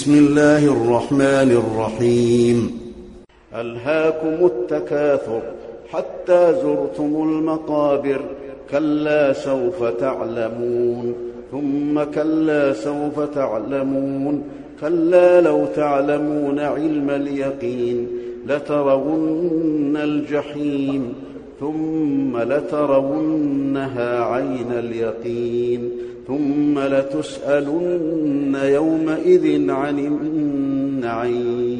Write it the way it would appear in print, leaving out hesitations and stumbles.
بسم الله الرحمن الرحيم. ألهاكم التكاثر حتى زرتم المقابر، كلا سوف تعلمون، ثم كلا سوف تعلمون، كلا لو تعلمون علم اليقين لترون الجحيم ثم لترونها عين اليقين ثم لتسألن يومئذ عن النعيم.